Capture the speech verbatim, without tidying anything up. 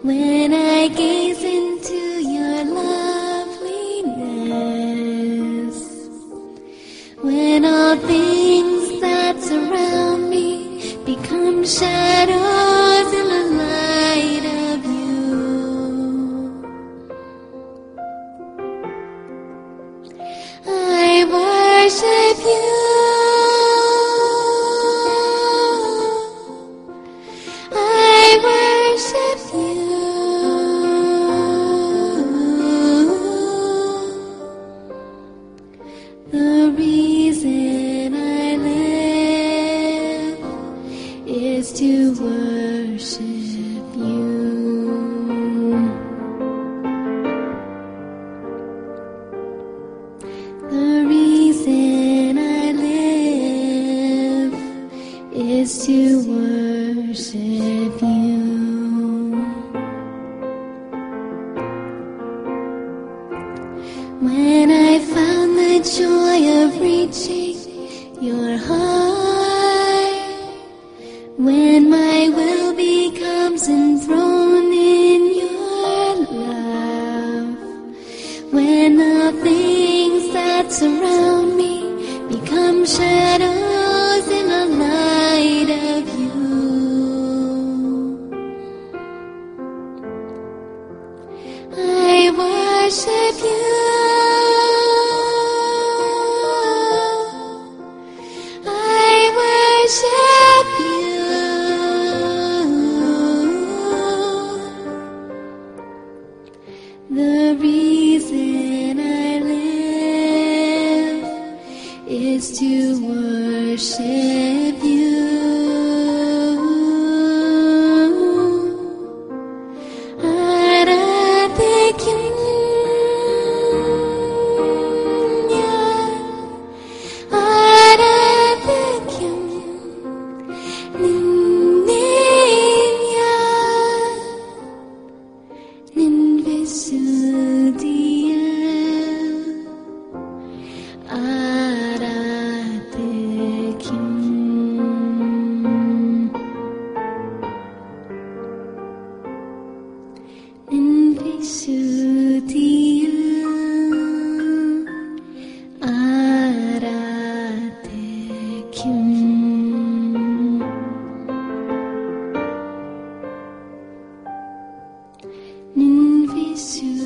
When I gaze into your loveliness, when all things that surround me become shadows in the light of you, I worship you. I worship you. The reason I live is to worship you. The reason I live is to worship you. When I found the joy of reaching your heart, when my will becomes enthroned in your love, when the things that surround me become shadows in the light of you, I worship you. I worship you. The reason I live is to worship you. Ninvisu